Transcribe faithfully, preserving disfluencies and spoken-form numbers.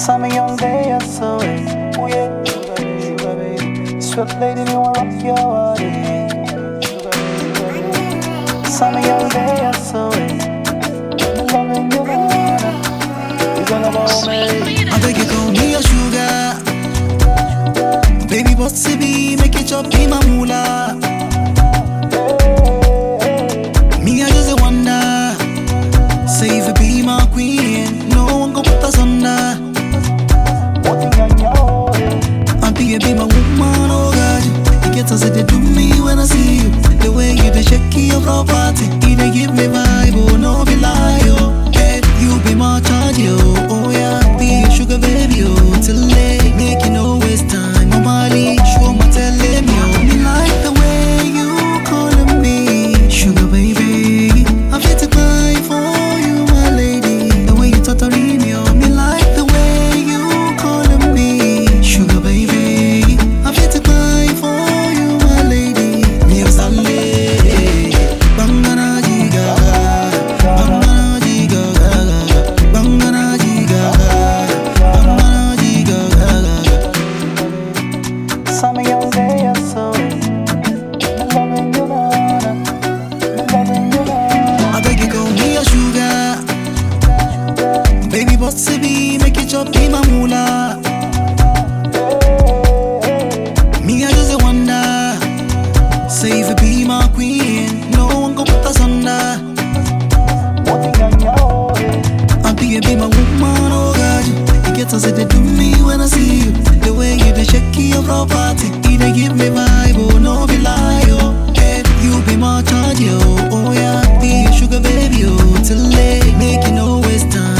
I'm a young day, I saw it. Oh yeah, sugar baby, sugar baby. Sweet lady, me wanna rock your body. Sugar baby, sugar baby. I'm a young day, I saw it. I'm loving you, Lord. It's all about me. I beg you, call me your sugar. Baby, what's it be? Make it chop in my moolah. Me, I just wonder. Say if you be my queen, no one gon' put us under. I be a be my woman, oh God. You get us they do me when I see you. The way you dey shake your property, you dey give me vibe, oh no be lie, oh. Hey, you be my charge, oh, oh yeah. Be a sugar baby, oh, till late, make you no waste time. I'm Mali, show my tell him, yo. Me like the way you calling me, sugar baby. I fit to cry for you, my lady. The way you tottering me, oh, me like the way you calling me, sugar baby. I fit to cry for you, my lady. Me a Sunday, bangana jiga, bangana jiga, bangana jiga, bangana jiga. I'm a young day, I saw it. I'm loving you, Lord. I'm loving you, Lord. I beg you, call me your sugar. Baby, what's it be? Make it chop in my moolah. Me, I just wonder. Say if you be my queen, no one gon' put us under. I be a be my woman, oh God. You get us they do me when I see you. The way you dey shake your property, you dey give me vibe, oh no be lie, oh. Hey, you be my charge, oh, oh yeah. Be a sugar baby, oh, till late, make you no waste time.